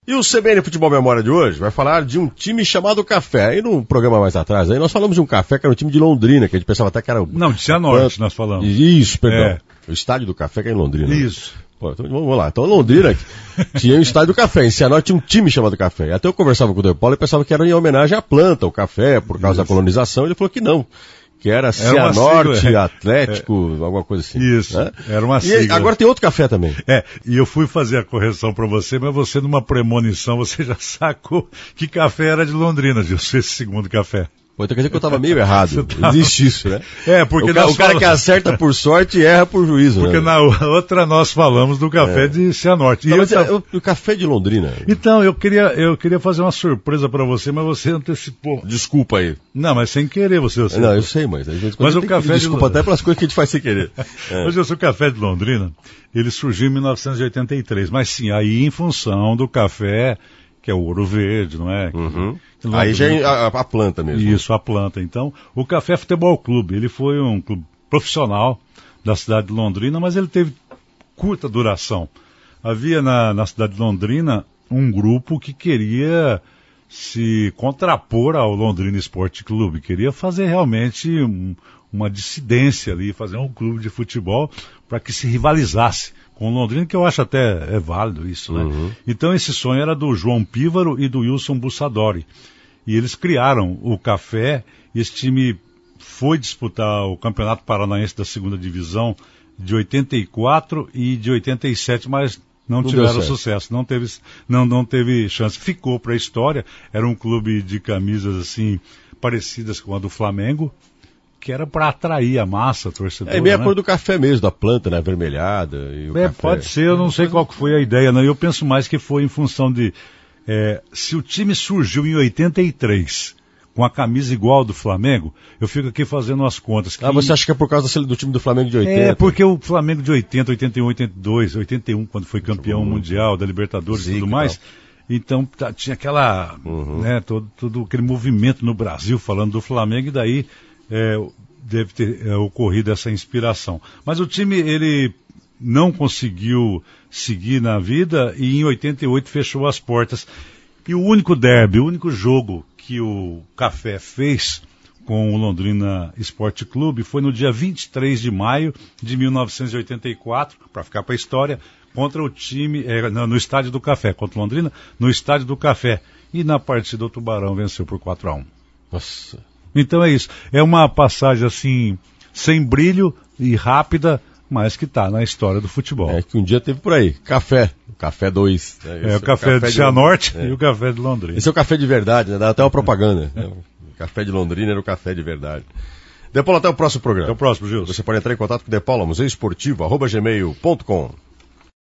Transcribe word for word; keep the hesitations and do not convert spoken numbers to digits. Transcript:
E o C B N Futebol Memória de hoje vai falar de um time chamado Café. Aí no programa mais atrás, aí nós falamos de um Café que era um time de Londrina, que a gente pensava até que era... Não, de Cianorte nós falamos. Isso, perdão. É. O estádio do Café que é em Londrina. Isso. Pô, então, vamos lá. Então Londrina tinha o estádio do Café. Em Cianorte tinha um time chamado Café. Até eu conversava com o De Paulo e pensava que era em homenagem à planta, o café, por causa Isso. da colonização. Ele falou que não. Que era Cianorte, Atlético, é. alguma coisa assim. Isso, né? Era uma e sigla. Agora tem outro café também. É, e eu fui fazer a correção para você, mas você numa premonição, você já sacou que café era de Londrina, Gilson, esse segundo café. Pô, então quer dizer que eu estava meio errado. Tava... Existe isso, né? É, porque o, ca- o cara falamos... que acerta por sorte erra por juízo. Porque né? na outra nós falamos do café é. de Cianorte. Não, e mas eu... é, o, o café de Londrina. Então, eu queria, eu queria fazer uma surpresa para você, mas você antecipou. Desculpa aí. Não, mas sem querer você. você... Não, eu sei, mas às vezes mas o café desculpa de... até pelas coisas que a gente faz sem querer. É. Mas eu sou o café de Londrina, ele surgiu em mil novecentos e oitenta e três, mas sim, aí em função do café, que é o Ouro Verde, não é? Uhum. Aí já é a, a planta mesmo. Isso, a planta. Então, o Café Futebol Clube, ele foi um clube profissional da cidade de Londrina, mas ele teve curta duração. Havia na, na cidade de Londrina um grupo que queria se contrapor ao Londrina Esporte Clube, queria fazer realmente um, uma dissidência ali, fazer um clube de futebol para que se rivalizasse com o Londrina, que eu acho até é válido isso, né? Uhum. Então esse sonho era do João Pívaro e do Wilson Bussadori. E eles criaram o Café, e esse time foi disputar o Campeonato Paranaense da segunda Divisão de oitenta e quatro e de oitenta e sete, mas não, não tiveram sucesso, não teve, não, não teve chance. Ficou para a história, era um clube de camisas assim, parecidas com a do Flamengo, que era para atrair a massa torcedora. É meio né? a cor do café mesmo, da planta, né, avermelhada. E o é, café. Pode ser, eu não sei qual que foi a ideia, não. Eu penso mais que foi em função de... É, se o time surgiu em oitenta e três com a camisa igual ao do Flamengo, eu fico aqui fazendo as contas. Que... Ah, você acha que é por causa do time do Flamengo de oitenta? É, porque o Flamengo de oitenta, oitenta e um, oitenta e dois, oitenta e um, quando foi campeão uhum. mundial da Libertadores e tudo mais, então tá, tinha aquela, uhum. né, todo, todo aquele movimento no Brasil falando do Flamengo, e daí é, deve ter é, ocorrido essa inspiração. Mas o time, ele não conseguiu seguir na vida e em oitenta e oito fechou as portas. E o único derby, o único jogo que o Café fez com o Londrina Esporte Clube foi no dia vinte e três de maio de mil novecentos e oitenta e quatro, para ficar para a história, contra o time, é, no, no Estádio do Café, contra o Londrina, no Estádio do Café. E na partida o Tubarão venceu por quatro a um. Nossa. Então é isso. É uma passagem assim, sem brilho e rápida, mas que está na história do futebol. É que um dia teve por aí, Café, Café dois. É, é o Café, café de Cianorte é. e o Café de Londrina. Esse é o Café de verdade, né? Dá até uma propaganda. É. O Café de Londrina era o Café de verdade. De Paulo, até o próximo programa. Até o próximo, Gilson. Você pode entrar em contato com o De Paulo, museu esportivo, arroba gmail ponto com.